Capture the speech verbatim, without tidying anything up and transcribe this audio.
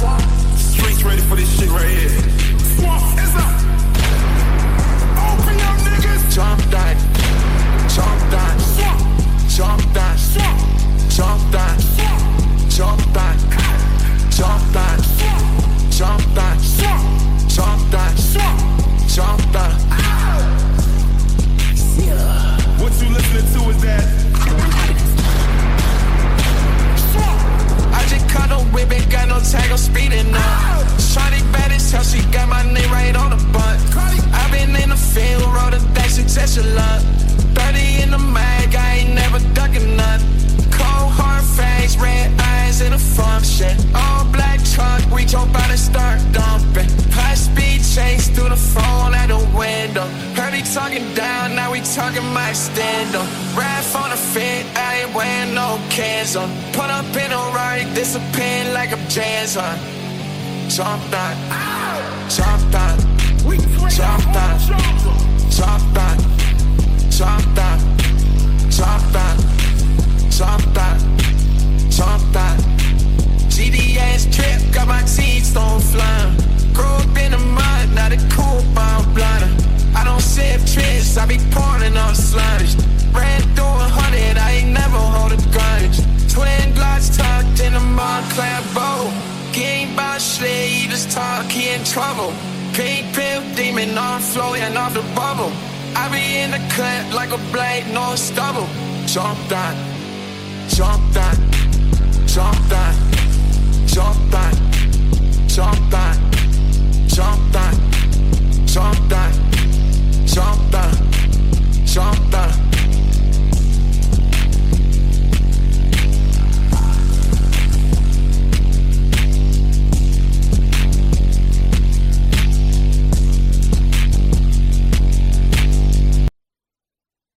Streets ready for this shit right here. It's up. Open up, niggas. Jump that. Jump that. Jump that. Jump that. Jump that. Jump that. Jump that. Jump that. Jump that. What you listening to is that? I just caught no whip, ain't got no tag, I'm speeding up. Shawty bad as hell, she got my name right on the butt. I been in the field, roll the dice, success your luck. thirty in the mag, I ain't never ducking none. Cold hard fangs, red eyes in a function. All black truck, we jump out and start dumping. High speed chase through the phone at the window. Heard he talking down, now we talking my extendo. Ride on the fit, I ain't wearing no cans on. Put up in a Rari, disappear like I'm Janson. Jump that, jump that, jump that, jump that, jump that, jump that, jump that, jump that. G D S trip, got my T-stone flying. Grew up in the mud, now the cool bomb blunder. I don't sip tricks, I be pouring on sludge. Ran through a hundred, I ain't never hold a grudge. Twin glocks tucked in a Montclair bow. Game by shit, he just talk, he in trouble. Pink pill demon on flow and off the bubble. I be in the clip like a blade, no stubble. Jump that, jump that, jump that.